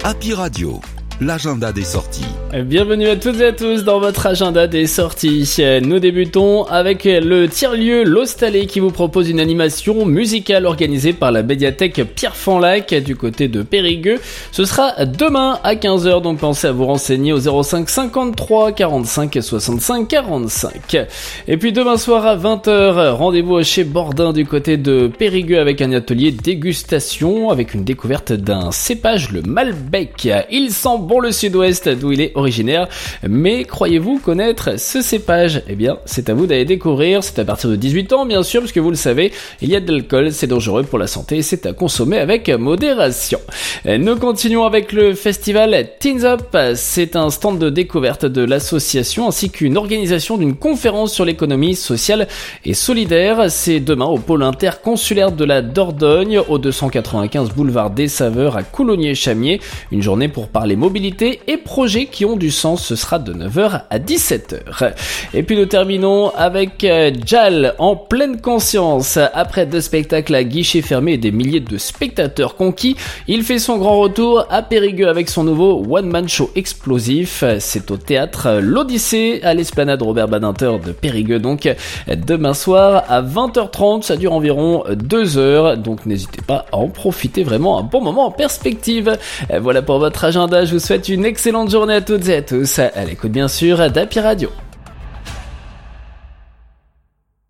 Happy Radio, l'agenda des sorties. Bienvenue à toutes et à tous dans votre agenda des sorties. Nous débutons avec le tiers-lieu L'Hostalet qui vous propose une animation musicale organisée par la médiathèque Pierre Fanlac du côté de Périgueux. Ce sera demain à 15h, donc pensez à vous renseigner au 05 53 45 65 45. Et puis demain soir à 20h, rendez-vous chez Bordin du côté de Périgueux avec un atelier dégustation avec une découverte d'un cépage, le Malbec. Il sent bon le sud-ouest d'où il est originaire, mais croyez-vous connaître ce cépage? Eh bien, c'est à vous d'aller découvrir. C'est à partir de 18 ans, bien sûr, parce que vous le savez, il y a de l'alcool, c'est dangereux pour la santé, c'est à consommer avec modération. Nous continuons avec le festival Teens Up. C'est un stand de découverte de l'association ainsi qu'une organisation d'une conférence sur l'économie sociale et solidaire. C'est demain au pôle interconsulaire de la Dordogne, au 295 boulevard des Saveurs à Coulommiers-Chamiers. Une journée pour parler mobilité et projets qui ont du sens. Ce sera de 9h à 17h. Et puis nous terminons avec Jal en pleine conscience. Après 2 spectacles à guichet fermé et des milliers de spectateurs conquis, il fait son grand retour à Périgueux avec son nouveau one-man show explosif. C'est au théâtre L'Odyssée à l'esplanade Robert Badinter de Périgueux, donc demain soir à 20h30. Ça dure environ 2 heures, donc n'hésitez pas à en profiter, vraiment un bon moment en perspective. Voilà pour votre agenda. Je vous souhaite une excellente journée à toutes et à tous, à l'écoute bien sûr d'Happy Radio.